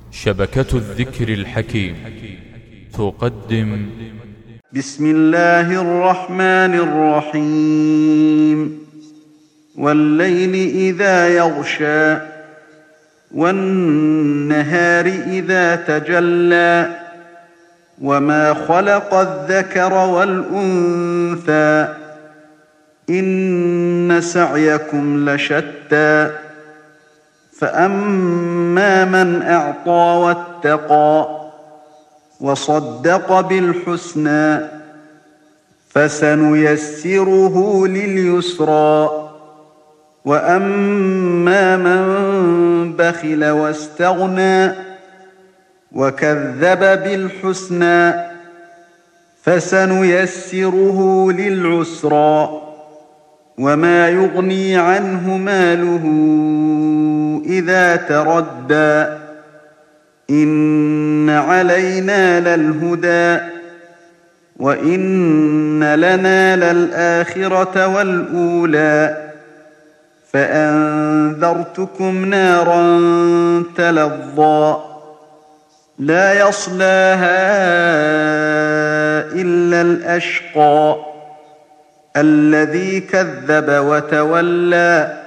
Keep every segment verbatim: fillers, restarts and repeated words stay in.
شبكة الذكر الحكيم تقدم بسم الله الرحمن الرحيم والليل إذا يغشى والنهار إذا تجلى وما خلق الذكر والأنثى إن سعيكم لشتى فأما من أعطى واتقى وصدق بالحسنى فسنيسره لليسرى وأما من بخل واستغنى وكذب بالحسنى فسنيسره للعسرى وما يغني عنه ماله إذا تردى إن علينا للهدى وإن لنا للآخرة والأولى فأنذرتكم نارا تلظى لا يصلاها إلا الأشقى الذي كذب وتولى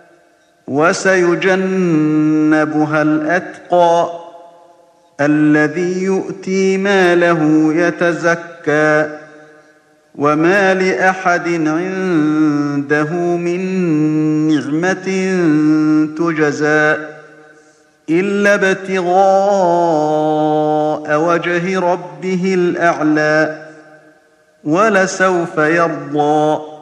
وسيجنبها الأتقى الذي يؤتي ماله يتزكى وما لأحد عنده من نعمة تجزى إلا ابتغاء وجه ربه الأعلى ولسوف يرضى